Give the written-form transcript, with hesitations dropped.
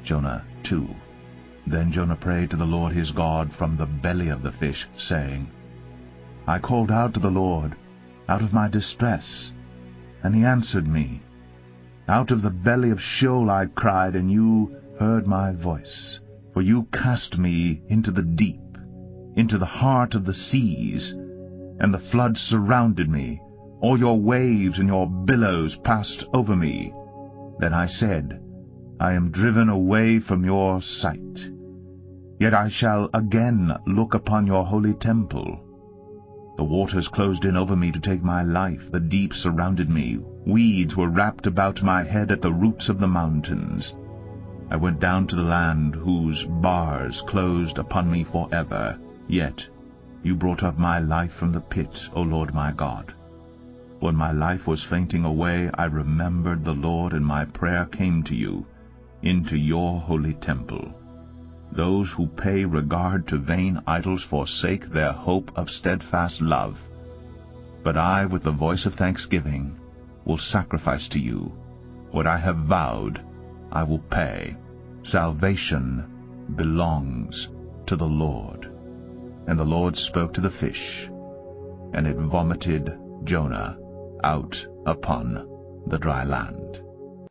Jonah 2. Then Jonah prayed to the Lord his God from the belly of the fish, saying, I called out to the Lord out of my distress, and he answered me. Out of the belly of Sheol I cried, and you heard my voice. For you cast me into the deep, into the heart of the seas, and the floods surrounded me. All your waves and your billows passed over me. Then I said, I am driven away from your sight. Yet I shall again look upon your holy temple. The waters closed in over me to take my life. The deep surrounded me. Weeds were wrapped about my head at the roots of the mountains. I went down to the land whose bars closed upon me forever. Yet you brought up my life from the pit, O Lord my God. When my life was fainting away, I remembered the Lord, and my prayer came to you, into your holy temple. Those who pay regard to vain idols forsake their hope of steadfast love. But I, with the voice of thanksgiving, will sacrifice to you. What I have vowed, I will pay. Salvation belongs to the Lord. And the Lord spoke to the fish, and it vomited Jonah out upon the dry land.